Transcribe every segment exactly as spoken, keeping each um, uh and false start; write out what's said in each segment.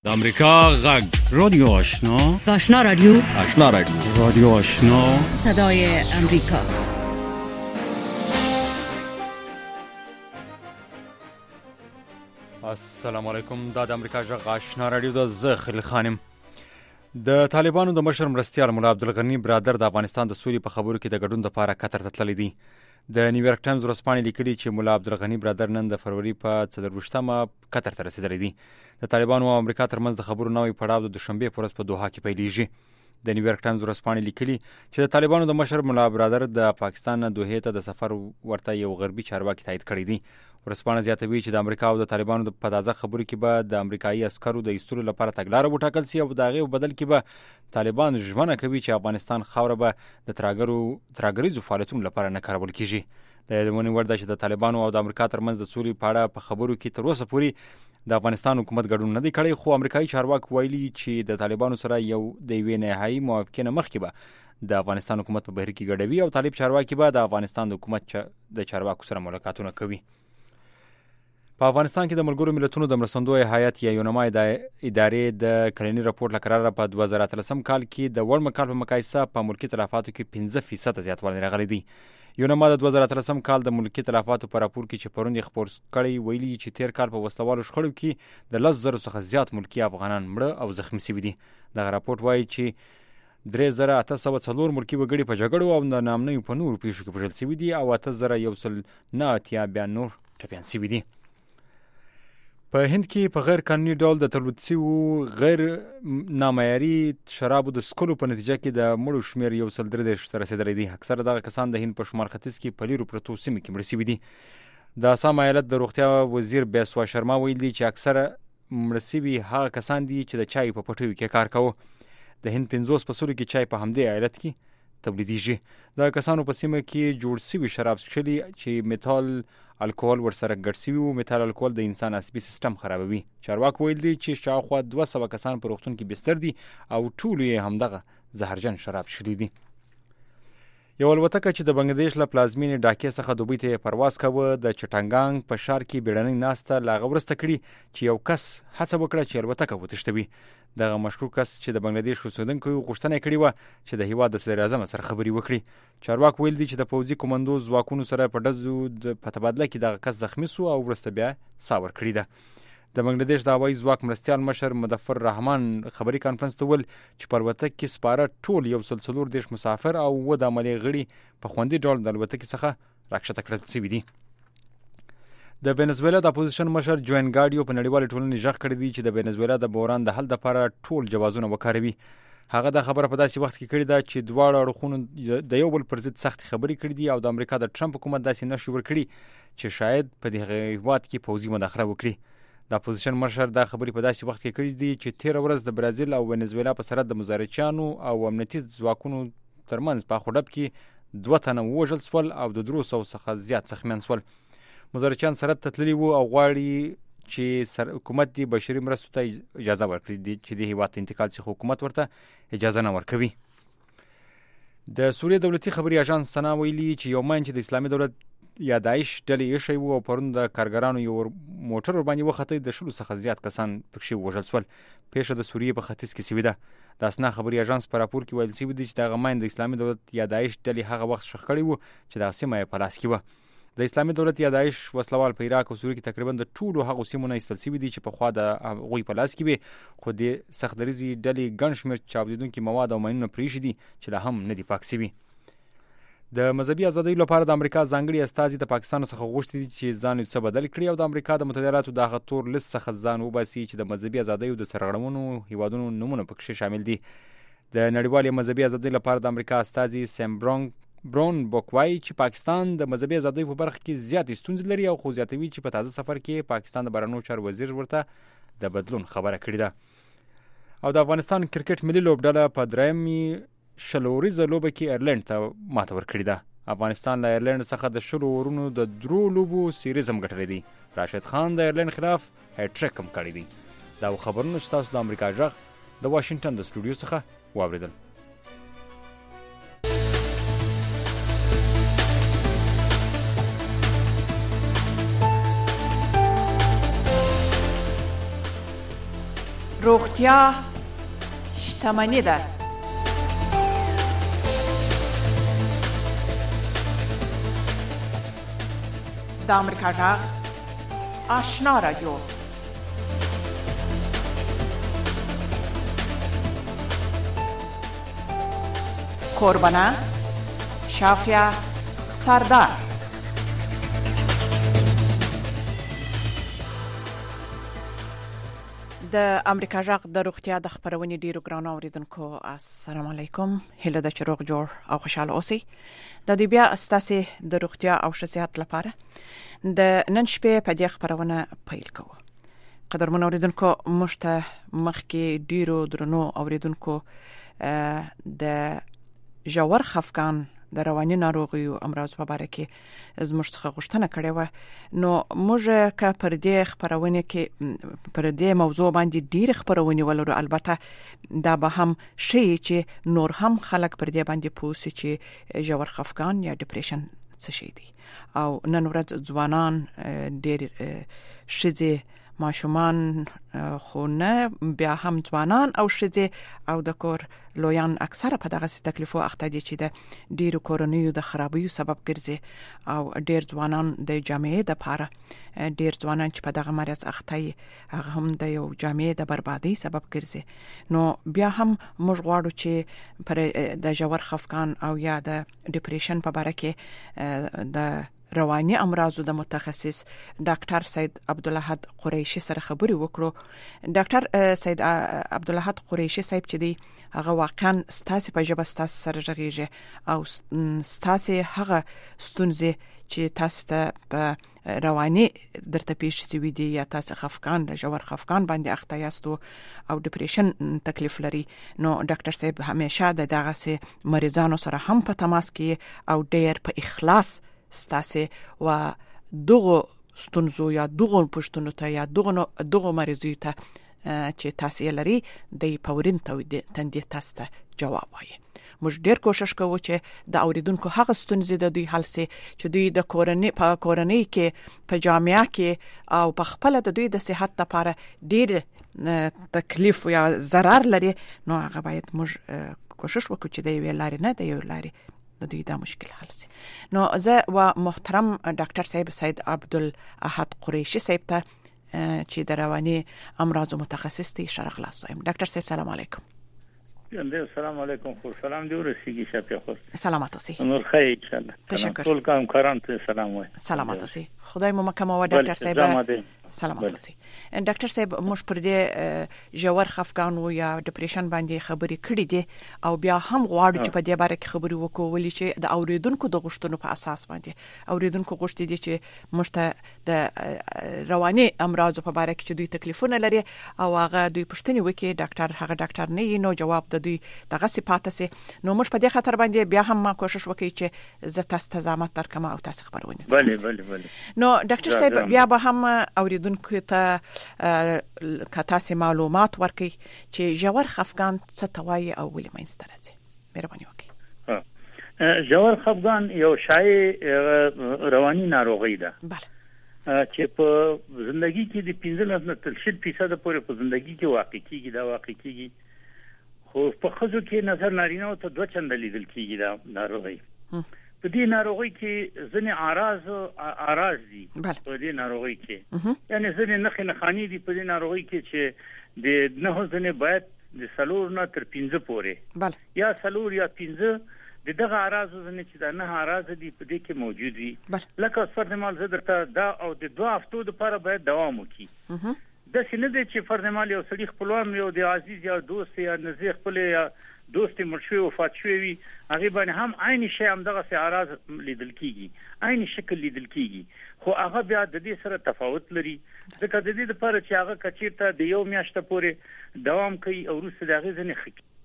د امریکا غږ رادیو آشنا آشنا رادیو آشنا رادیو رادیو آشنا صدای امریکا. السلام علیکم. دا د امریکا غږ آشنا رادیو د زخل خانم. د طالبانو د مشر مرستیال مولا عبدالغنی برادر د افغانستان د سولې په خبرو کې د ګډون لپاره قطر ته تللی دی. د نیویارک ټایمز ورځپاڼې لیکلي چې مولا عبدالغنی برادر نن د فروری په څلرویشتمه قطر ته رسیدلی دی. د طالبانو او امریکا ترمنځ د خبرو نوی پړاو د دوشنبه په ورځ په دوحه کې پیلېږي. د نیویارک ټایمز ورځپاڼې لیکلي چې د طالبانو د مشر مولا برادر د پاکستان نه دوحې ته د سفر ورته یو غربي چارواکي تایید کړی دی. ورځپاڼه زیاتوي چې د امریکا او د طالبانو په تازه خبرو کې به د امریکایي عسکرو د ایستلو لپاره تګلاره وټاکل شي او د هغې په بدل کې به طالبان ژمنه کوي چې افغانستان خاوره به د ترهګرو ترهګریزو فعالیتونو لپاره نه کارول کیږي. د یادونې وړ ده چې د طالبانو او د امریکا ترمنځ د سولې په اړه په خبرو کې تر اوسه پورې د افغانستان حکومت ګډون نه دی کړی، خو امریکایي چارواکي ویلي چې د طالبانو سره یو د یوې نهایي موافقې نه مخکې به د افغانستان حکومت په بهیر کې ګډوي او طالب چارواکي به د افغانستان د حکومت د چارواکو سره ملاقاتونه کوي. په افغانستان کې د ملګرو ملتونو د مرستندوی هیئت یا یونما ادارې د کلني راپور له قراره په دوه زره اتلسم کال کې د وړ کال په مقایسه په ملکي تلفاتو کې پنځه فیصد زیاتوالی راغلی دی. یونما د دوه زره اتلسم کال د ملکي تلفاتو په راپور کې چې پروند خپور کړی ویلي چې تیر کال په وسلوالو شخړو کې د لس زره څخه زیات ملکي افغانان مړه او زخمي شوي دي. دغه راپور وایي چې درې زره اته سوه څلور ملکي وګړي په جګړو او د نامنیو په نورو پیښو کې وژل شوي دي او اته زره یو سل نه اتیا بیا نور ټپیان شوي دي. په هند کې په غیر قانوني ډول د تولید شویو غیر نامعیاري شرابو د څښلو په نتیجه کې د مړو شمېر یو سل درې دېرش ته رسېدلی دی. اکثره دغه کسان د هند په شمال ختیځ کې په لیرو پرتو سیمو کې مړه شوي دي. د آسام ایالت د روغتیا وزیر بیسوا شرما ویلي چې اکثره مړه شوي هغه کسان دي چې د چای په پټیو کې کار کوه. د هند پنځوس فصلو کې چای په همدې ایالت کې تولیدیږي. د کسانو په سیمه کې جوړ شوي شراب څښلي چې میتال الکول ورسره ګډ شوي وو. میتال الکول د انسان عصبي سیستم خرابوي. چارواکو ویل دي چې شاوخوا دوه سوه کسان په روغتون کې بستر دي او ټولو یې همدغه زهرجن شراب څښلي دي. یو الوتکه چې د بنګلادیش له پلازمینې ډاکې څخه دوبۍ ته پرواز کوه د چټانګانګ په ښار کې بیړنۍ ناسته له هغه وروسته کړي چې یو کس هڅه وکړه چې الوتکه وتښتوي. دغه مشهور کس چې د بنګلادیش اوسېدونکو غوښتنه کړې وه چې د هېواد د صدر اعظم سره خبرې وکړي. چارواکو ویل دي چې د پوځي کمانډو ځواکونو سره په ډزو په تبادله کې دغه کس زخمي سو او وروسته بیا ساه ورکړې ده. د بنګلادیش د هوایي ځواک مرستیال مشر مظفر رحمان خبري کانفرنس ته ویل چې په الوتکه کې سپاره ټول یو سل څلور دېرش مسافر او اووه د عملیې غړي په خوندي ډول د الوتکې څخه راکښته کړل شوي دي. د وینزویلا د اپوزیشن مشر جوین ګاډیو په نړیوالې ټولنې غږ کړی دی چې د وینزویلا د بحران د حل لپاره ټول جوازونه وکاروي. هغه دا خبره په داسې وخت کې کړې ده چې دواړه اړخونو د یو بل پر ضد سختې خبرې کړې دي او د امریکا د ټرمپ حکومت داسې نښې ورکړي چې شاید په دغه هېواد کې پوځي مداخله وکړي. د اپوزیشن مشر دا خبرې په داسې وخت کې کړې دي چې تېره ورځ د برازیل او وینزویلا په سرحد د مزارچیانو او امنیتي ځواکونو ترمنځ په خوډب کې دوه تنه ووژل شول او د درو سوو څخه زیات زخمیان شول. مزارچیان سرحد ته تللي وو او غواړي چې حکومت دې بشري مرستو ته اجازه ورکړي چې دې هېواد ته انتقال شي، خو حکومت ورته اجازه نه ورکوي. د سوریې دولتي خبري اژانس سنا ویلي چې یو ماین چې د اسلامي دولت یا داعش ډلې ایښی وو او پرون د کارګرانو یو موټر ورباندې وختی د شلو څخه زیات کسان پکښې ووژل شول. پیښه د سوریې په ختیځ کې شوې ده. د اسنا خبري اژانس په راپور کې ویل شوي دي چې دغه ماین د اسلامي دولت یا داعش ډلې هغه وخت ښخ کړی وو چې دغه سیمه یې په لاس کې وه. د اسلامي دولت یا داعش وسلوال په عراق او سوریه کې تقریبا د ټولو هغو سیمو نه ایستل شوي دي چې پخوا د هغوی په لاس کې وي، خو د سخت دریځې ډلې ګڼ شمېر چاودېدونکي مواد او ماینونه پرېښي دي چې لا هم نه دي پاک شوي. د مذهبي ازادیو لپاره د امریکا ځانګړي استازي د پاکستان څخه غوښتي دي چې ځان یو څه بدل کړي او د امریکا د متحده ایالاتو د هغه تور لیست څخه ځان وباسي چې د مذهبي ازادیو د سرغړونو هیوادونو نومونه پکښې شامل دي. د نړیوالې مذهبي ازادۍ لپاره د امریکا استازي سیم برونګ برون بوکوای چې پاکستان د مذهبي ازادۍ په برخه کې زیاتې ستونزې لري او خو زیاتوي چې په تازه سفر کې پاکستان د بهرنیو چارو وزیر ورته د بدلون خبره کړې ده. او د افغانستان کرکټ ملي لوبډله په درېیمې شل اوريزه لوبه کې ایرلند ته ماته ورکړې ده. افغانستان له ایرلند څخه د شلو اورونو د درو لوبو سیریز هم ګټلی دی. راشد خان د ایرلند خلاف هیټریک هم کړی دی. دا خبرونه چې تاسو د امریکا غږ د واشنګټن د سټوډیو څخه واورېدل. روغتیا شتمني ده. د امریکا غږ آشنا رادیو. کوربانه شافیا سردار. د امریکا غږ د روغتیا د خبرونې ډیرو ګران اوریدونکو السلام علیکم. هیله ده چې روغ جوړ او خوشاله اوسئ. د دې بیا ستاسو د روغتیا او صحت لپاره د نن شپې په دې خبرونه پیل کوو. قدرمن اوریدونکو مشته مخکې ډیرو درنو اوریدونکو د ژور خفقان د رواني ناروغیو امراض په اړه کې زموږ څخه غوښتنه کړې و. نو موږ که پر دې خبرونه کې پر دې موضوع باندې ډېر خبرونه ولرو، البته دا به هم شي چې نور هم خلک پر دې باندې پوه شي چې ژور خفقان یا ډیپریشن څه شي دی. او نن ورځ ځوانان ډېر ښځې ماشومان خو نه بیا هم ځوانان او ښځې او د کور لویان اکثره په دغه تکلیفو اخته دي چې د ډیرو کورنیو د خرابیو سبب ګرځي او ډیر ځوانان د جامعې د پاره ډیر ځوانان چې په دغه مرض اخته هغه هم د یو جامعې د بربادي سبب ګرځي. نو بیا هم موږ غواړو چې پر د ژور خفقان او یا د ډیپریشن په اړه کې د رواني امراضو د متخصص ډاکټر سید عبدالاحد قریشي سره خبرې وکړو. ډاکټر سید عبدالاحد قریشي صاحب چې دی هغه واقعا ستاسو په ژبه ستاسو سره رغیږي او ستاسو هغه ستونزې چې تاسو ته په رواني درته پیښ شوي دي یا تاسو خفقان د ژور خفقان باندې اخته یاست او ډیپریشن تکلیف لري، نو ډاکټر صاحب همیشه د دغه مریضانو سره هم په تماس کې او ډیر په اخلاص ستاسو و دغه ستونزو یا دغه پښتنو ته یا دغه دغه مریضو ته چې تاسو یې لري د پورین تندې تاسو ته جواب وایي. موږ ډیر کوشش کوو چې د اوریدونکو هغه ستونزې د دوی حل سي چې دوی د کورنۍ په کورنۍ کې په جامعه کې او په خپل د دوی د صحت لپاره ډیر تکلیف یا ضرر لري، نو هغه باید موږ کوشش وکړو چې د یو لارې نه د یو لارې د دوی دا مشکل حل سي. نو زه و محترم ډاکټر صاحب سید عبدالاحد قریشي صاحب ته چې د رواني امراض متخصص دی اشاره خلاص وایم. ډاکټر صاحب سلام علیکم. السلام علیکم. خو سلام دی ورسیږي شپه خو سلامات اوسئ. نور خیر ان شاء الله. تشکر. ټول کام کاران ته سلام وای. سلامات اوسئ. خدای مو مکمه و ډاکټر صاحب. سلامات اوسئ. ډاکټر صاحب موږ پر دې ژور خفقان او یا ډیپریشن باندې خبرې کړې دي او بیا هم غواړو چې په دې باره کې خبرې وکړو، ولې چې د اوریدونکو د غوښتنو په اساس باندې اوریدونکو غوښتي دي چې موږ ته د رواني امراضو په اړه کې چې دوی تکلیفونه لري او هغه دوی پوښتنې وکړي. ډاکټر هغه ډاکټر نه نو جواب د دوی دغه صفات سي. نو موږ په دې خاطر باندې بیا هم ما کوشش وکړي چې زه تاسو ته زحمت درکم او تاسو خبرونه. بله بله بله. نو ډاکټر صاحب بیا به هم اوریدونکو ته کتاسي معلومات ورکړي چې ژور خفقان څه توایي او ولې مینځته راځي. مهرباني وکړئ. ژور خفقان یو شای رواني ناروغي ده. بله. چې په ژوندۍ کې د پنځلس نه تر شل فیصد پورې په ژوندۍ کې واقع کیږي دا واقع کیږي، خو په خزو کې نظر نارینه او ته دوه چنده لیدل کیږي دا ناروغي. په دې ناروغي کې ځنې اعراض اعراض دي په دې ناروغي کې، یعنی ځنې نښې نښانې دي په دې ناروغي کې چې د نه ځنې باید د سلور نه تر پنځه پورې یا سلور یا پنځه د دغه اعراض ځنې چې دا نه اعراض دي په دې کې موجود وي. لکه فرض مال زه درته دا او د دوه هفتو لپاره باید دوام وکړي. د سینې د چې فرض مال یو سړي خپلوان یو د عزیز یا دوست یا نزدې خپل یا دوست مرشوي وفات شوی وي هغه باندې هم عین شی هم دغه اعراض لیدل کیږي، عین شکل لیدل کیږي، خو هغه بیا د دې سره تفاوت لري. ځکه د دې لپاره چې هغه کچیرته د یو میاشت پورې دوام کوي او وروسته د هغه ځنې خکې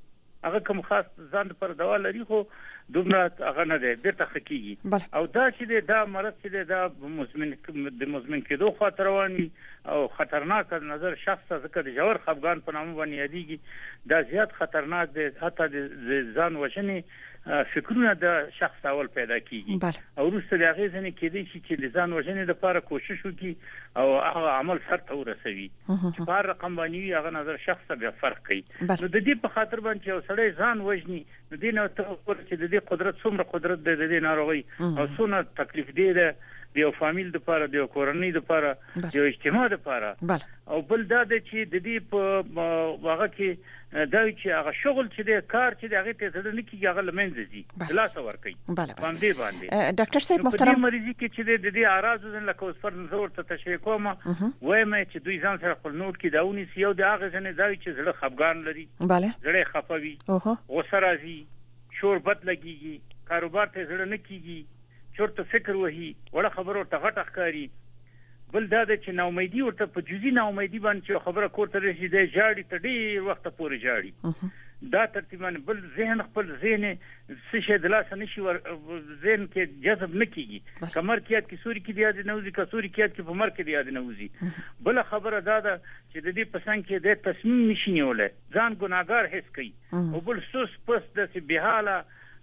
هغه کوم خاص ځان پر دوا لري خو دومره هغه نه دی بیرته خکېږي او دا چې دا مرض چې دا مزمن د مزمن کېدو خاطر رواني او خطرناک نظر شخص ځکه د جوړ خفګان په نامه باندې یادېږي دا زیات خطرناک دی حتی د ځان وژنې فکرونه د شخص اول پیدا کیږي او وروسته د هغه ځنې کېدی چې د ځان وژنې لپاره کوشش وکړي او هغه عمل سر ته ورسوي چې په رقم باندې هغه نظر شخص به فرق کوي نو د دې په خاطر باندې یو سړی ځان وژني نو دې نو ته چې د دې قدرت څومره قدرت د دې ناروغي او څونه تکلیف دی د یو فامیل د لپاره د کورنۍ د لپاره د اجتماع د لپاره او بل دا چې د دې په واغه کې دا چې هغه شغل چې د کار چې هغه ته ځل نه کیږي هغه لمنځ دي خلاص ورکي باندې باندې ډاکټر صاحب محترم مریضي کې چې د دې اعراض زن لکه اوس پر نظر ته تشریح کوم وایم چې دوی ځان سره خپل نوٹ کې داوني سیو د هغه ځنه دا چې زړه خفګان لري زړه خفوي غوسه راځي شور بد لګيږي کاروبار ته زړه نه کیږي چورته فکر وهي وړه خبرو ته غټ ښکاری بل دا چې نا امیدي ورته په جزئی نا امیدي باندې خبره کوته رسي د جاړي ته ډیر وخت پورې جاړي دا ترتیبان بل ذهن خپل ذهن څه د لاس نشي ور ذهن کې جذب نکېږي کمر کې کې سوري کې یاد نه وځي کسوري کې کې په مر کې یاد نه وځي بل خبره دا ده چې د دې پسند کې د تصمیم نشي نیولای ځان ګناګار حس کوي او بل سوس پس د بهاله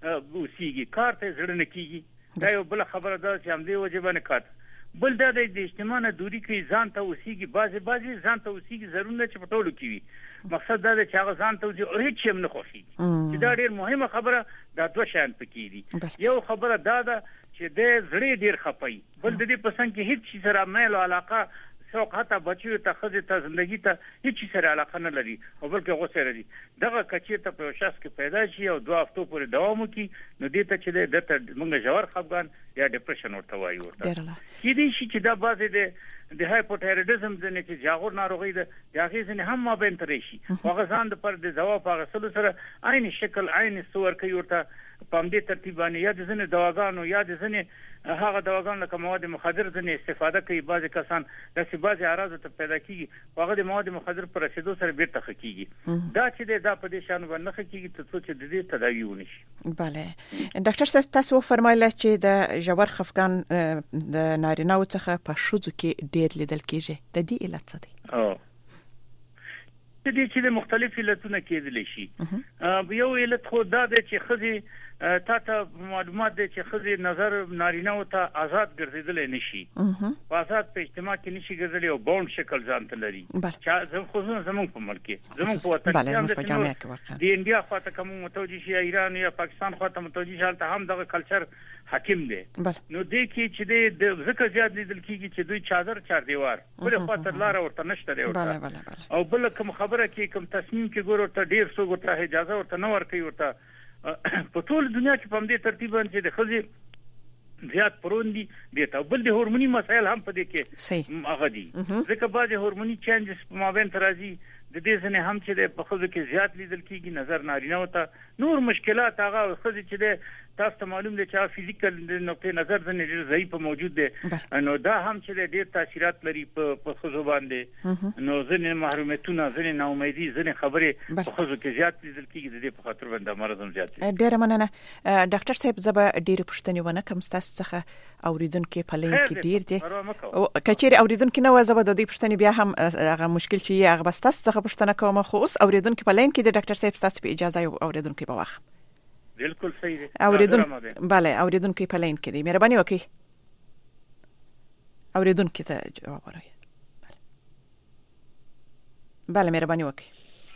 وسیږي کار ته زړه نه کیږي دا یو بل خبره ده چې هم دې وجبه نه کات بل دا د اجتماع نه دوری کوي ځان ته وسیږي بعضي بعضي ځان ته وسیږي ضرور نه چې پټولو کوي مقصد دا دی چې هغه ځان ته وسیږي او هیڅ هم نه خوښي چې دا ډېر مهمه خبره دا دوه شیان پکې دي یو خبره دا ده چې د زړه ډېر خپي بل د دې پسند کې هیڅ سره مېل او علاقه شوق حتی بچو ته خزه ته ژوندۍ ته هیڅ سره علاقه نه لري او بلکې غوسه لري دغه کچې ته په شخص کې پیدا شي او دوه هفتو پورې دوام وکړي نو دې ته چې د ته موږ جوړ خفګان یا ډیپریشن ورته وایو ورته کې دي چې دا بازه د د هایپوتایرویډزم د نه چې جاغور ناروغي ده هغه ځنه هم ما بین ترې شي هغه ځان د پر د ځواب هغه سره سره عین شکل عین صور کوي ورته په دې ترتیب باندې یا د ځنه دواګانو یا د ځنه هغه دواګانو لکه مواد مخدر ځنه استفاده کوي بعضی کسان د سی بعضی اعراض ته پیدا کیږي هغه د مواد مخدر پر رسیدو سره بیرته خکېږي دا چې دا په دې شان باندې خکېږي ته څه چې د دې تداوی ونشي bale ډاکټر صاحب تاسو فرمایله چې د جوړ خفقان د نارینه‌و څخه په شوزو کې ډېر لیدل کیږي د دې علت څه دی او د دې چې مختلف علتونه کېدلی شي یو علت خو دا دی چې خزي تا ته معلومات دي چې خزي نظر نارینه او ته آزاد ګرځیدل نشي په آزاد په اجتماع کې نشي ګرځیدل او باوند شکل ځان ته لري چې زموږ خو زموږ په ملک کې زموږ په وطن کې د انډیا خواته کوم متوجي شي ایران یا پاکستان خواته متوجي شي ته هم دغه کلچر حاکم دی نو دې کې چې د ذکر زیات لیدل کیږي چې دوی چادر چار دیوار بل خاطر لار ورته نشته دی ورته او بل کوم خبره کې کوم تصمیم کې ګور ورته ډیر څو ورته اجازه ورته نه ورکوي ورته په ټول دنیا کې په دې ترتیب باندې د خزي زیات پروندي دي ته بل د هورموني مسایل هم په دې کې هغه دي ځکه بعضي هورموني چینجز په مابین ترازی د دې ځنه هم چې په خزو کې زیات لیدل کیږي نظر نارینه وته نور مشکلات هغه خزي چې تاسو ته معلوم دي چې فزیکل نقطه نظر ځنه ډیر ضعیف موجود دي نو دا هم چې ډیر تاثیرات لري په خزو باندې نو ځنه محرومیتونه ځنه ناامیدي ځنه خبره په خزو کې زیات لیدل کیږي د دې په خاطر باندې مرض هم زیات دي ډیر مننه ډاکټر صاحب زبا ډیر پښتني ونه کوم تاسو څخه اوریدونکو په لین کې ډیر دي او کچېری اوریدونکو نو زبا د دې پښتني بیا هم هغه مشکل چې هغه بس تاسو څخه پښتنه کوم خو اوس اوریدونکو په لین کې د ډاکټر صاحب تاسو په اجازه یو اوریدونکو په وخت بالکل صحیح دی اوریدونکو bale اوریدونکو په لین کې دي مهرباني وکړئ اوریدونکو ته جواب ورکړئ bale مهرباني وکړئ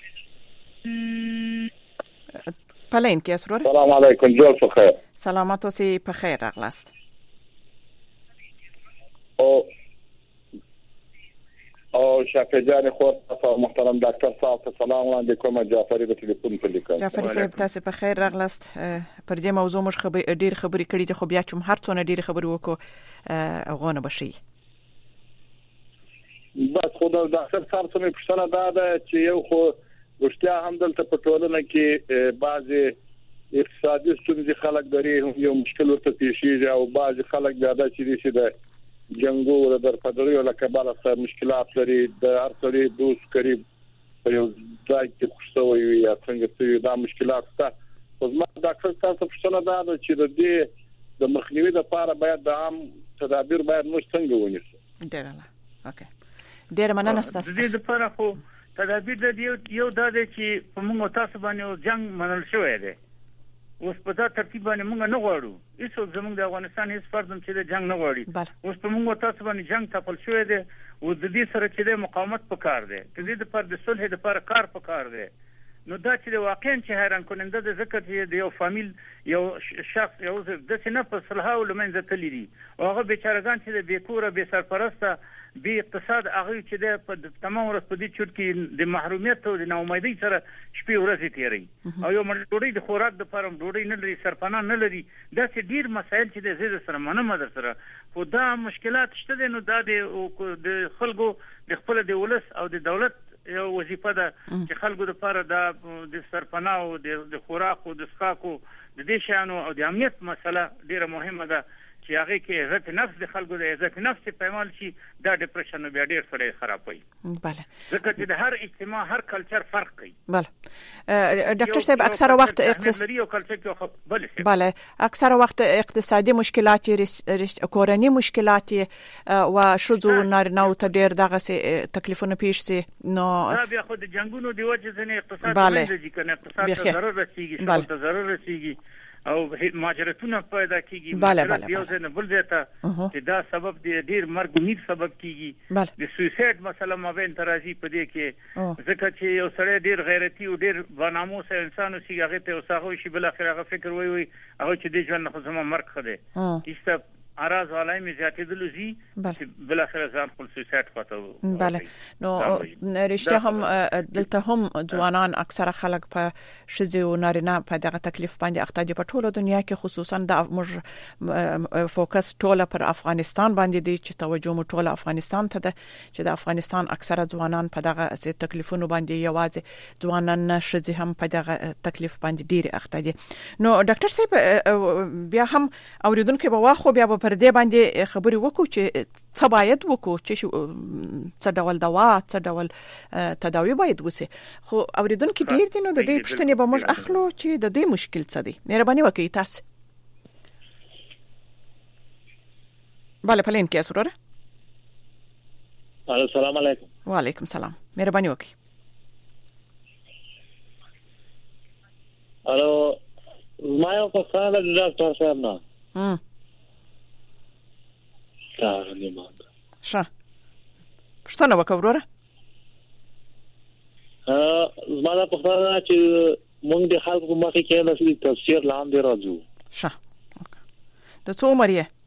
په لین کې اسرور السلام علیکم جوړ په خیر سلامات اوسئ په خیر راغلاست او او شافعي جان خو محترم ډاکټر صاحب ته سلام وړاندې کوم جعفري په ټلیفون په لیکل جعفري صاحب تاسو په خیر راغلاست پر دې موضوع موږ خبرې ډېر خبرې کړې دي خو بیا چې هر څونه ډېر خبرې وکړو اوغونه بشي بس خو د ډاکټر صاحب څخه پوښتنه دا ده چې یو خو ورشتیا هم دلته په ټولنه کې بعضي اقتصادي ستونزې خلک لري یو مشکل ورته پیښیږي او بعضي خلک بیا دا چې دي د جنگو در پدری او لکباله سره مشکلات لري د هر څړي دوست قریب یو ځای کې خوشتوي یا څنګه چې دا مشکلات شته خو زما ډاکټر تاسو پوښتنه ده چې د دې د مخنیوي لپاره باید د عام تدابیر باید موږ څنګه ونیسو. ډیر الله اوکې ډیر مننه تاسو. د دې لپاره خو تدابیر د یو د دې چې په موږ تاسو باندې جنگ منل شوی دی. اوس په دا ترتیب باندې موږ نه غواړو هیڅ زموږ د افغانستان هیڅ فردم چې د جنگ نه غواړي. اوس په موږ تاسو باندې جنگ تپل شوی دی او د دې سره چې د مقاومت پکار دی د دې لپاره د صلح لپاره کار پکار دی. نو دا چې واقعا چې حیران کننده د ذکر چې د یو فامیل یو شخص یو د سینه په صلح او لمنځه تللی دي او هغه بیچارهګان چې د بیکوره به سرپرسته به اقتصاد هغه چې د په تمام ورځ په دې چوت کې د محرومیت او د ناامیدۍ سره شپې ورځې تیری او یو مړ د خوراک د پرم ډوډۍ نه لري سرپناه نه لري دا چې ډیر مسایل چې د زید سره منمه در سره خو دا مشکلات شته نو دا د خلکو د خپل د ولس او د دولت یو وظیفه ده چې خلکو د لپاره د سرپناه او د خوراک او د سکاکو د دې شانو او د امنیت مسله ډیره مهمه ده چې هغه کې عزت نفس د خلکو د عزت نفس په عمل شي دا ډیپریشن بیا ډیر سره خرابوي. بله ځکه چې د هر اجتماع هر کلچر فرق کوي. بله ډاکټر صاحب اکثره وخت اقتصادي او کلچر بله بله اکثره وخت اقتصادي مشکلات کورنی مشکلات او شذو نارینه ته ډیر دغه تکلیفونه پیښ سي نو دا بیا خو د جنگونو دی وجه ځنه اقتصاد باندې ځکه اقتصاد ته ضرر رسیږي شغل ته ضرر رسیږي او ماجرتونه پیدا کیږي ماجرات یو ځنه بل ځای چې دا سبب دی ډیر مرګ میر سبب کیږي د سویساید مسله ما وین ترازی په دې کې ځکه چې یو سړی ډیر غیرتی او ډیر باناموس انسان اوسې هغه ته وساغو شي بل اخر هغه فکر وای وای هغه چې د ژوند خو زما مرګ خده ایسته اراز علای می زیاتې دلوزی چې بل اخر ځان خپل سویساید خاطو. بله نو رښتیا هم دلته هم ځوانان اکثره خلک په شذو او نارینه په دغه تکلیف باندې اخته دي په ټوله دنیا کې خصوصا د موږ فوکس ټوله پر افغانستان باندې دي چې توجه مو ټوله افغانستان ته ده چې د افغانستان اکثره ځوانان په دغه تکلیفونو باندې یوازې ځوانان نه شذي هم په دغه تکلیف باندې ډیر اخته دي. نو ډاکټر صاحب بیا هم اوریدونکو به واخو بیا پر دې باندې خبري وکړو چې څه باید وکړو چې څه ډول دوا څه ډول تداوی باید وسی خو اوریدونکو ډیر دي نو د دې پښتنې به موږ اخلو چې د دې مشکل څه دی. مهرباني وکړئ تاسو. bale پلین کې اسوره. السلام علیکم. وعلیکم السلام. مهرباني وکړئ. الو ما یو په خاله د ډاکټر صاحب نه هم دا نه ما ښه پښتنه وکوره ا زما د پښتنه چې مونږ د خلکو مخې کې د تفسیر لاندې راځو. ښه د څو عمر یې؟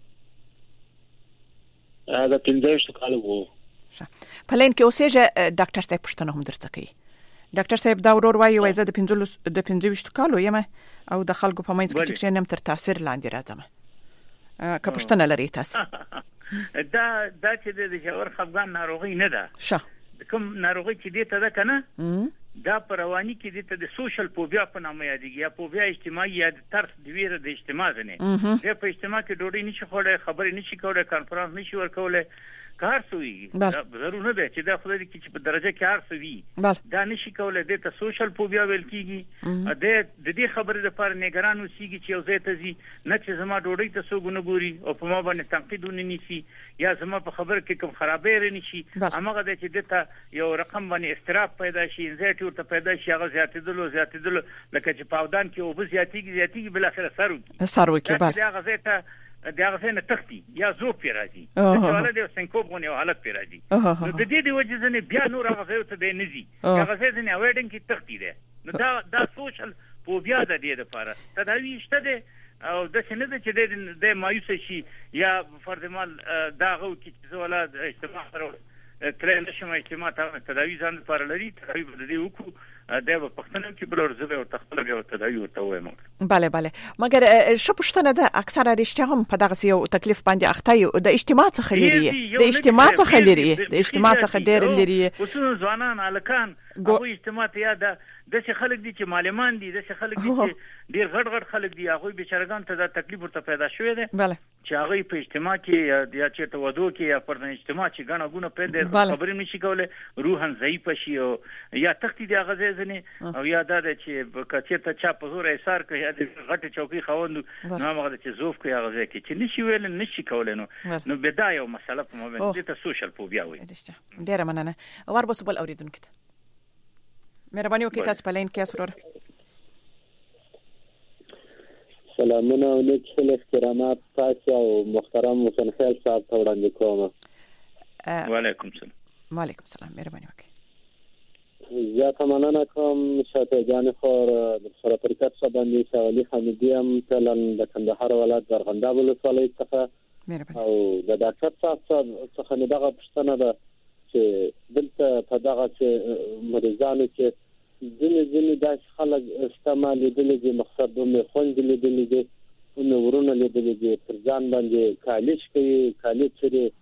ا د پنځه کال وو. ښه پلین کې اوسېږه ډاکټر صاحب پښتنه هم درڅ کوي. ډاکټر صاحب دا ورور وایي وایي زه د پنځه د پنځه کالو یم او د خلکو په منځ کې چې نیم تر تاثیر لاندې راځم. که پښتنه لري تاسو دا دا چې د جوړ خفګان ناروغي نه ده. ښه کوم ناروغي چې دې ته ده کنه دا په رواني کې دې ته د سوشل فوبیا په نامه یادېږي یا فوبیا اجتماعي یا د ترس د ویره د اجتماع نه. دا په اجتماع کې ډوډۍ نشي خورای خبرې نشي کولای کانفرنس نشي ورکولای کار سوي ضرور نه ده چې دا خدای دې چې په درجه کې هر سوي دا نشي کولای د ته سوشل فوبیا ویل کیږي د د دې خبرې لپاره نگران اوسېږي چې یو ځای ته ځي نه چې زما ډوډۍ ته سوګونه ګوري او په ما باندې تنقیدونه نشي یا زما په خبر کې کوم خرابې نشي همغه د چې دته یو رقم باندې استراف پیدا شي انزایټي ورته پیدا شي هغه زیاتېدل او زیاتېدل لکه چې پاودان کې او بس زیاتېږي زیاتېږي بل اخر سر وکي سر وکي بل دا هغه ته د هغه څنګه تختی یا زو پیراځي چې ولادت یو سنکوب غونې حالت پیراځي نو د دې د وجې ځنه بیا نور هغه ته د نزي هغه ځنه اویډنګ کی تختی ده نو دا دا سوشل فوبیا د دې لپاره تداوی شته ده او د څنګه د چې د مایوس شي یا فرضمال دا غو کې چې ولادت اجتماع سره کله نشم اجتماع ته تداوی ځان لپاره لري تداوی بل دی وکړو دا په پښتنه کې بل ورزه او تخپل یو تداوی ورته وایم. bale bale مګر شو پښتنه ده اکثره رښتیا هم په دغه یو تکلیف باندې اخته یو د اجتماع څخه لري د اجتماع څخه لري د اجتماع څخه ډیر لري وسو ځوانان الکان او اجتماع ته یاد د څه خلک دي چې مالمان دي د څه خلک دي چې ډیر غټ غټ خلک دي هغه بیچارهګان ته د تکلیف ورته پیدا شوی دی چې هغه په اجتماع کې یا چې ته ودو کې یا پر اجتماع چې غاڼه غونه پیدا خبرې نشي کولای روحن ضعیف شي او یا تختی دی هغه وجزنه او یا دا چې کچې ته چا په زور ایثار کوي یا د غټ چوکي خوند نو هغه چې زوف کوي هغه ځکه چې نشي ویل نشي کولای نو نو بدا یو مسله په مومن دې ته سوشل فوبیا وي. ډیره مننه. وربوس بل اوریدونکو ته مهرباني وکړئ تاسو په لین کې اسرور. سلامونه او نیک خل احترامات تاسو او محترم حسین خیل صاحب ته وړاندې کوم. وعلیکم السلام. وعلیکم السلام. مهرباني وکړئ. زیاته مننه کوم شاته جان خور د سره پرکات صاحب باندې شاولي حمیدی هم کلن د کندهار ولایت زرغنده ولسوالۍ څخه او د ډاکټر صاحب څخه نه دغه پښتنه ده چې دلته په دغه چې مریضانو کې ځینې ځینې داسې خلک استعمال لیدلي دي مقصد دومره خوند لیدلي دي نو ورونه لیدلي دي پر ځان باندې کالج کوي کالج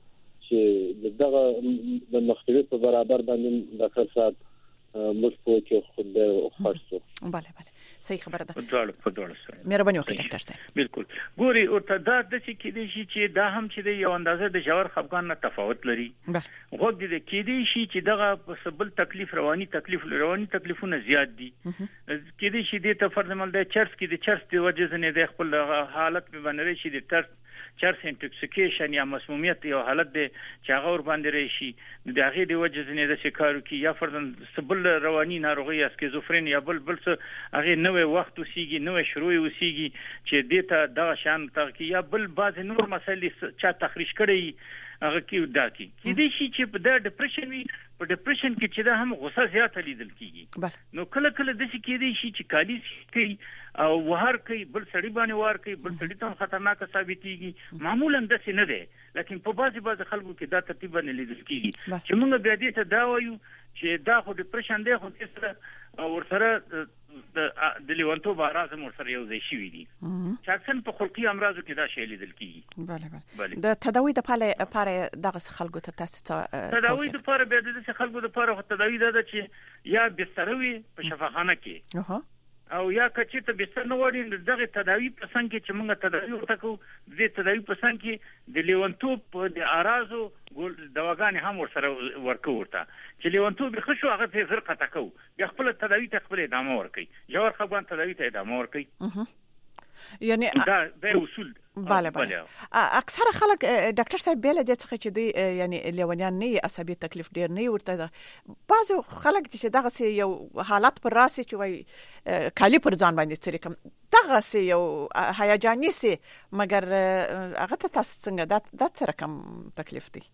چې دغه د مختلف په برابر باندې ډاکټر صاحب موږ په کې خود خوښو. bale bale صحیح خبره ده. ډول په ډول سره مهرباني وکړئ ډاکټر صاحب. بالکل ګوري او ته دا د څه کې دي چې دا هم چې د یو اندازه د جوړ خفقان نه تفاوت لري. غوږ دې کې دي چې دغه سبل تکلیف رواني تکلیف رواني تکلیفونه زیات دي. کې دي چې د تفرمل د چرس کې د چرس د وجه نه د خپل حالت په باندې شي د تر چرس انټوکسیکیشن یا مسمومیت یو حالت دی چې هغه ور باندې راشي د هغه د وجه نه د شکارو کې یا فرضاً سبل رواني ناروغي یا سکیزوفرین یا بل بل څه هغه نوې وخت وسیږي نوې شروع وسیږي چې دته دا شان ترکی یا بل باز نور مسلې چا تخریش کړي هغه کې دا کی کې دي چې په د ډیپریشن وي په ډیپریشن کې چې دا هم غوسه زیاته لیدل کیږي نو کله کله د څه کې دي چې کالی کوي او وهر کوي بل سړی باندې وار کوي بل سړی ته خطرناک ثابتيږي معمولا د څه نه ده لیکن په بازي باز خلکو کې دا ترتیب باندې لیدل کیږي چې موږ بیا دې ته دا وایو چې دا خو ډیپریشن دی خو دې ورسره د لیوانتو بارازه مرسره یو ځای شي دي چې اکثر په خلقي امراضو کې دا شی لیدل کیږي. بله بله د تداوی د لپاره دغه خلکو ته تاسو ته تداوی د لپاره به د خلکو د لپاره تداوی ده چې یا بستروي په شفاخانه کې او یا کچې ته بستر نه وړي دغه تداوی په څنګه کې چې موږ تداوی وکړو د تداوی په څنګه کې د لیوانتوب د اراضو دواګانې هم ورسره ورکو ورته چې لیوانتوب خشو هغه په فرقه تکو بیا خپل تداوی ته خپل ادامه ورکړي جوړ خبران تداوی ته ادامه ورکړي یعنی دا د اصول. بله بله اکثر خلک ډاکټر صاحب بیل د څه چې دی یعنی لیونیان نه عصبي تکلیف ډیر نه ورته بعض خلک چې دغه سي یو حالت پر راسي چې وای کالی پر ځان باندې ستري کوم دغه سي یو هیجاني سي مګر هغه ته تاسو څنګه دا د څه رقم تکلیف دی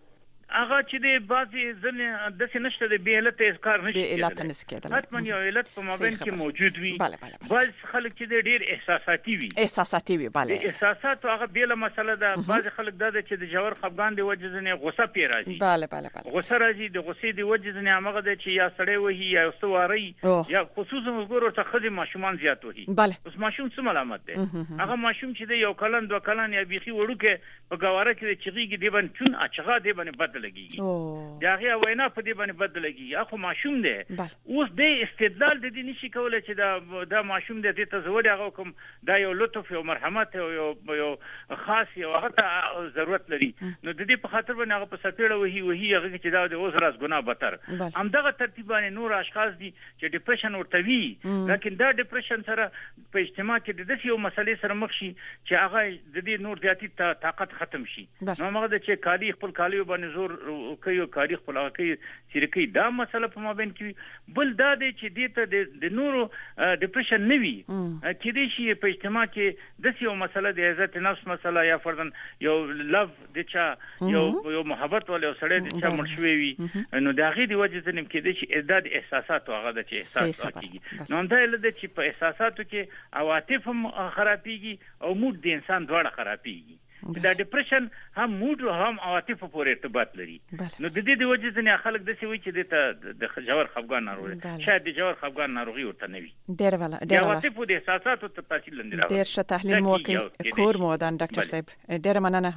هغه چې د بعضي ځنه د څه نشته د بیلت کار نشي بیلت نشي کېدل حتما یو علت په مابین کې موجود وي. بله بله بعض خلک چې ډیر احساساتي وي احساساتي وي بله احساسات هغه بیل مسله ده. بعض خلک دا چې د جوړ خفقان دی وجه نه غوسه پی راځي. بله بله بله غوسه راځي د غوسې دی وجه نه هغه د چې یا سړی وهي یا سواري یا خصوصا وګورو ته خدي ماشومان زیات وهي. بله اوس ماشوم څه ملامت دی هغه ماشوم چې د یو کلن دوه کلن یا بيخي وړوکه په ګواره کې چغيږي دی باندې چون اچغا دی باندې بد لګيږي داغه وینا په دې باندې بدلږي اخو ماشوم دی اوس د استدلال د دې نشي کولای چې دا دا ماشوم دی ته زوړ هغه کوم دا یو لطف او مرحمت او یو خاص یو هغه ضرورت لري نو د دې په خاطر باندې هغه په سپېړه وهي وهي هغه چې دا د اوس راز ګناه بتر هم دغه ترتیب باندې نور اشخاص دي چې ډیپریشن ورته وي لیکن دا ډیپریشن سره په اجتماع کې د دې یو مسلې سره مخ شي چې هغه د دې نور زیاتی طاقت ختم شي نو هغه د چې کالی خپل کالی باندې زور کوي تاریخ په لاره کې چې دا مسله په مابین کې بل دا دی چې دې ته د نورو ډیپریشن نه وي کې دې شي په اجتماع کې د یو مسله د عزت نفس مسله یا فرضاً یو لو د چا یو یو محبت ولې سړی د چا مرشوي وي نو دا غي دی وجه زنم کې دې چې ازداد احساسات هغه د چې احساس راکېږي نو دا له دې چې په احساساتو کې عواطف هم خرابېږي او موډ د انسان دواړه خرابېږي. دا ډیپریشن هم موډ او هم عواطف پورې ارتباط لري نو د دې د وجه ځنه خلک د څه وی چې د د جوړ خفقان ناروغي شاید د جوړ خفقان ناروغي ورته نه وي ډیر ولا ډیر ولا عواطف د احساساتو ته تاثیر لري. ډیر ښه تحلیل مو کوي کور مودان ډاکټر صاحب ډیر مننه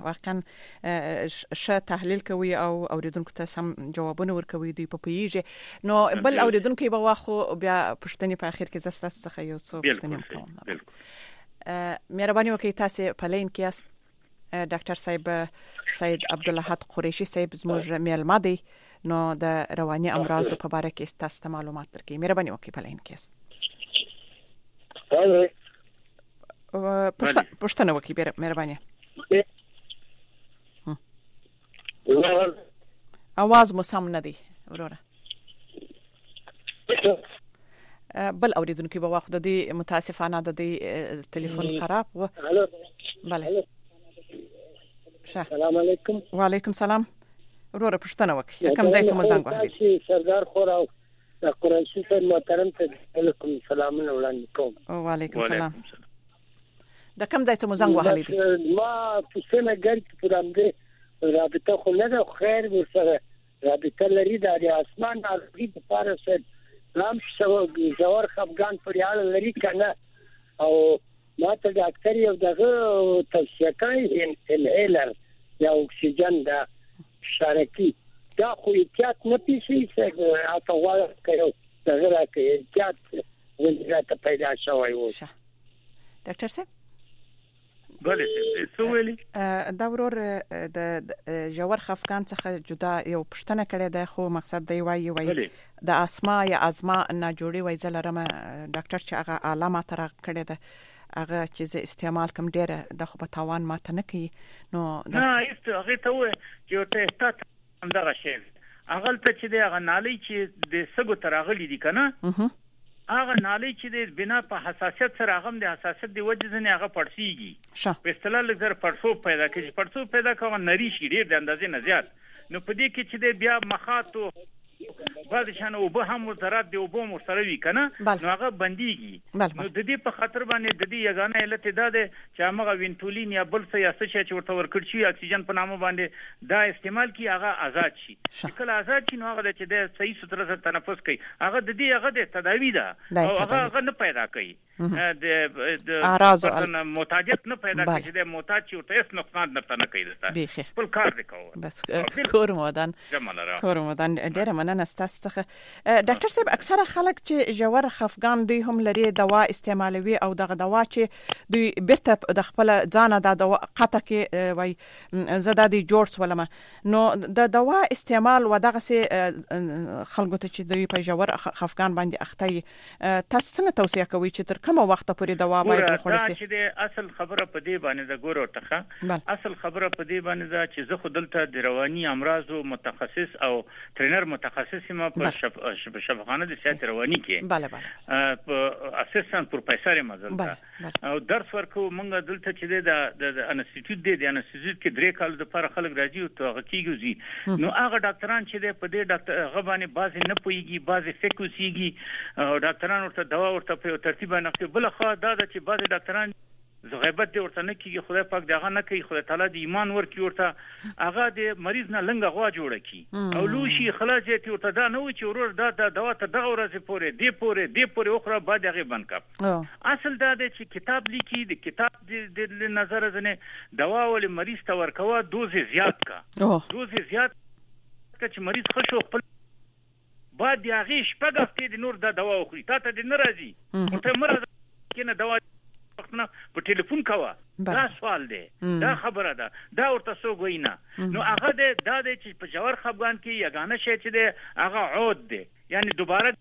واقعا ښه تحلیل کوي او اوریدونکو ته سم جوابونه ورکوي دی په پیږي نو بل اوریدونکو به واخو بیا پښتني په اخر کې زستا څخه یو څو پښتني کوم مهرباني وکړئ تاسو په لین کې است ډاکټر صاحب سید عبدالحد قریشی صاحب زموږ میلمه دی نو د رواني امراض په اړه کې تاسو معلومات درکې. مهرباني وکړئ په لاین کې. پښتنه وکړئ مهرباني. اواز مو سم نه دی وروره. بل اوریدونکو به وخت د دې متاسفانه د دې ټلیفون خراب و. بله السلام علیکم. وعلیکم السلام. وروره پښتنه وکړئ کوم ځای ته مو زنګ وهلی دی؟ سردار خور او د قرآنشي صاحب محترم ته علیکم سلامونه وړاندې کوم. وعلیکم السلام. د کوم ځای ته مو زنګ وهلی دی؟ ما پښتنه ګر پرام دی رابطه خو نه ده، خیر ورسره رابطه لري. د اسمان ناروغي په پاره سره نام شو جوار خفغان پر یاله لري کنه، او ما ته ډاکټر یو دغه توصیه کوي انهیلر یا اکسیجن دا شارکی دا خو احتیاط نه پیشي چې اته کوي دغه راکې احتیاط ولې پیدا شوی و. ډاکټر صاحب بله څه ویلي؟ دا ورور د جوار خفقان څخه جدا یو پښتنه کړي ده، خو مقصد دی وایي وایي د اسما یا ازما نه جوړي وای زلرم ډاکټر چې هغه علامه تر کړي ده هغه چې استعمال کوم ډیره د خو په تاوان ماته نه کوي. نو نه ایست هغه ته و چې ته ستات همدغه شی هغه ته چې دی هغه نالي چې د سګو ترغلي دي کنه، هغه نالي چې د بنا په حساسیت سره هغه د حساسیت دی وجه ځنه هغه پړسیږي په اصطلاح لږ پړسو پیدا کوي. پړسو پیدا کوي نری شي ډیر د اندازې نه زیات. نو په دې کې چې د بیا مخاطو بعد شان او به هم ضرر دی او به مر سره وی کنه، نو هغه بنديږي. نو د دې په خاطر باندې د دې یگانه علت دا ده چې هغه وینټولین یا بل څه یا څه چې ورته ورکړ شي اکسیجن په نامه باندې دا استعمال کی هغه آزاد شي. کله آزاد شي نو هغه چې د صحیح ستر سره تنفس کوي هغه د دې هغه د تداوی ده او هغه هغه نه پیدا کوي د د اعراض محتاجیت نه پیدا کوي چې د محتاج چې ورته هیڅ نقصان نه کوي. دسته خپل کار وکاو بس کور مودان کور مودان ډیره مننه ستاسو څخه. ډاکټر صاحب اکثره خلک چې جوار خفقان دوی هم لري دوا استعمالوي او دغه دوا چې دوی بیرته د خپل ځان د دوا قطه کې وای زدا دي جوړس ولما، نو د دوا استعمال و دغه سي خلکو ته چې دوی په جوار خفقان باندې اخته تاسو څنګه توصيه کوي چې تر کومه وخت پورې دوا باید وخوري؟ چې د اصل خبره په دې باندې د ګورو ټخه اصل خبره په دې باندې دا چې زه خودلته د رواني امراضو متخصص او ټرینر متخصص ما په شفاخانه د سیاست رواني کې bale bale په اسسټنټ پروفیسور مزل او درس ورکو مونږ دلته چې د د انسټیټیوټ دی د انسټیټیوټ کې درې کال د پر خلک راځي او ته کېږي. نو هغه ډاکټران چې په دې ډاکټر غبانې بازي نه پويږي بازي فکوسيږي او ډاکټران ورته دوا ورته په ترتیب نه کوي. بل خو دا چې بازي ډاکټران زغیبت دی ورته نه کیږي، خدای پاک دغه نه کوي، خدای تعالی د ایمان ورکی ورته هغه د مریض نه لنګه غوا جوړه کی او لوشي خلاص یې ورته دا نه و چې ورور دا د دوا ته دغه ورځ پورې دی پورې دی پورې اخره بعد هغه بند کړ. اصل دا دی چې کتاب لیکي د کتاب د نظر ځنه دوا ول مریض ته ورکوا دوز زیات کا دوز زیات کا چې مریض خوشو خپل بعد هغه شپږ هفته د نور د دوا خوري تا ته د ناراضي ورته مرز کنه دوا وختونه په ټلیفون کاوه. دا سوال دی دا خبره ده دا ورته سو غوینا. نو هغه د دا د چې په جوار خفقان کې یگانه شی چې دی هغه عود دی، یعنی دوباره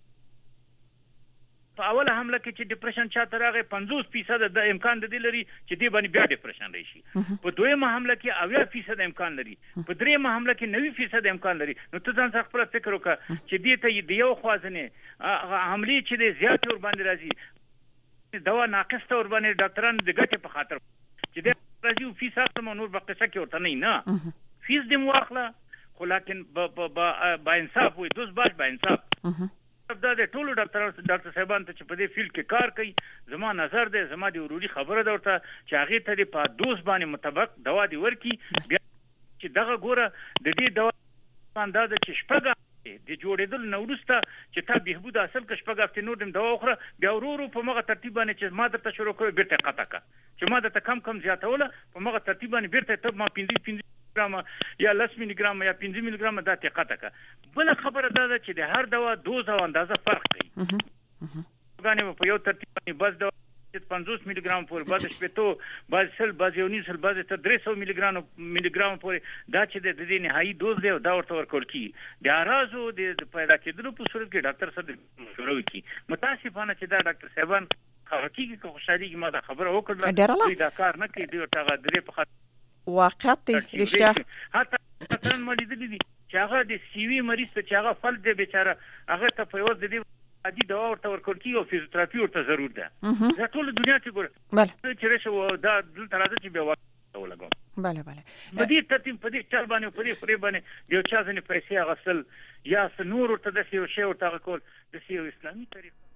په اوله حمله کې چې ډیپریشن چاته راغی پنځوس فیصد د امکان د دې لري چې دی باندې بیا ډیپریشن راشي. په دویمه حمله کې اویا فیصد امکان لري، په دریمه حمله کې نوي فیصد امکان لري. نو ته ځان څخه خپل فکر وکړه چې دې ته د یو خوازنه حمله چې د زیات ور باندې راځي دوا ناقص تور باندې ډاکټران د ګټه په خاطر چې د راځي فیصد سم نور بقصه کې ورته نه نه فیس دې مواخله خو لکن با انصاف وي دوز باش با انصاف دا د ټولو ډاکټر ډاکټر صاحبان ته چې په دې فیلډ کې کار کوي زما نظر دی زما د وروري خبره ده ورته چې هغه ته د په دوز باندې مطابق دوا دی ورکی بیا چې دغه ګوره د دې دوا اندازه چې شپږ د جوړېدل نو ورسته چې تا بهبود اصل کې شپږ هفته نور دم دوا اخره بیا ورورو په مغه ترتیب باندې چې ما درته شروع کړو بیرته قطع کا چې ما درته کم کم زیاتوله په مغه ترتیب باندې بیرته ته ما پنځه پنځه ګرام یا لس ملي ګرام یا پنځه ملي ګرام دا ته قطع کا. بل خبره دا ده چې د هر دوا دوز او اندازه فرق کوي. غانې په یو ترتیب باندې بس دوا پنځوس میلي ګرام پورې، بعض شپږ بعض سل بعض یو نیم سل بعض ته درې سوه میلي ګرام میلي ګرام پورې دا چې د دې نهایي دوز دی دا ورته ورکول کی د اراضو د پیدا کېدلو په صورت کې ډاکټر صاحب مشوره وکړي. متاسفانه چې دا ډاکټر صاحبان حقیقي که خوشالي ما دا خبره وکړه دا کار نه کوي، دوی ورته درې په واقعیت دی رښتیا. حتی مثلا مریض دي چې هغه د سیوی مریض ته چې هغه فلج دی بیچاره هغه ته په یوه د دې عادي دوا ورته ورکول کېږي او فزیوتراپي ورته ضرور ده. دا ټول دنیا کې ګوره چې راشي دا دلته راځي چې بیا ولګوم. بله بله په دې ترتیب په دې چل باندې په دې خوري باندې یو چا ځنې پیسې اخیستل یا نور ورته داسې یو شی ورته کول داسې یو اسلامي طریقه